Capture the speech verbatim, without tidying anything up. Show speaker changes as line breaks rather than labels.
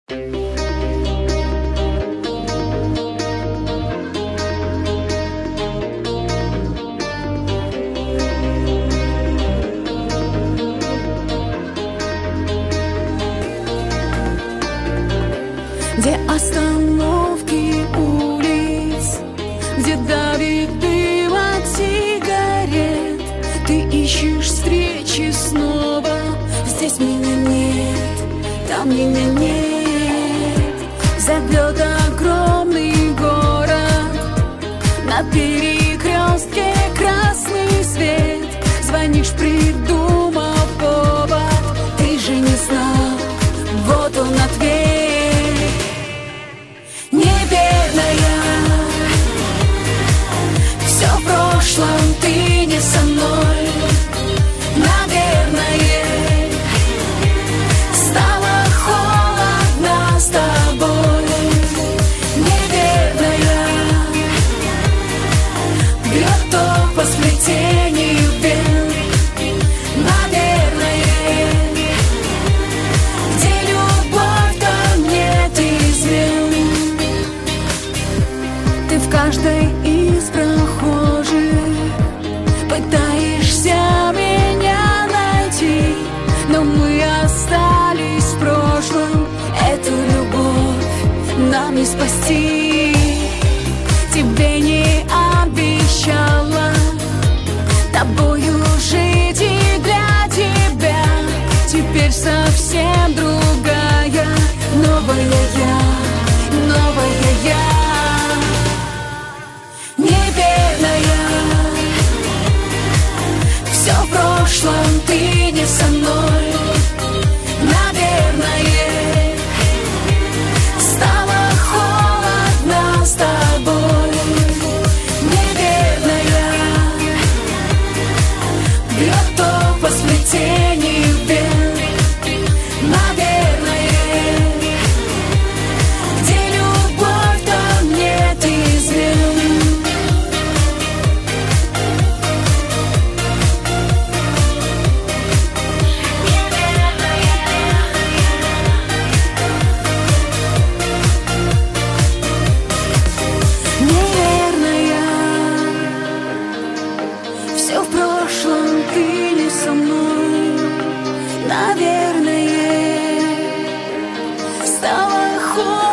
Где остановки улиц, где давит дым от сигарет, ты ищешь встречи снова. Здесь меня нет, там меня нет. Зовет огромный город, на перекрестке красный свет. Звонишь, придумав повод, ты же не знал, вот он ответ. Все в прошлом, ты не со мной. Наверное, стало холодно с тобой. Неверная, бьет ток по сплетению вен. Наверное, где любовь, там нет измен. Ты в каждой из прохожих пытаешься меня найти, но мы остались в прошлом. Эту любовь нам не спасти. Тебе не обещала тобою жить и для тебя. Теперь совсем другая, новая я, новая я. Все в прошлом, ты не со мной. Наверное, стало холодно с тобой. Неверная, бьет ток по сплетению вен. Наверное, где любовь, там нет измен. Все в прошлом, ты не со мной. Наверное, стало холодно.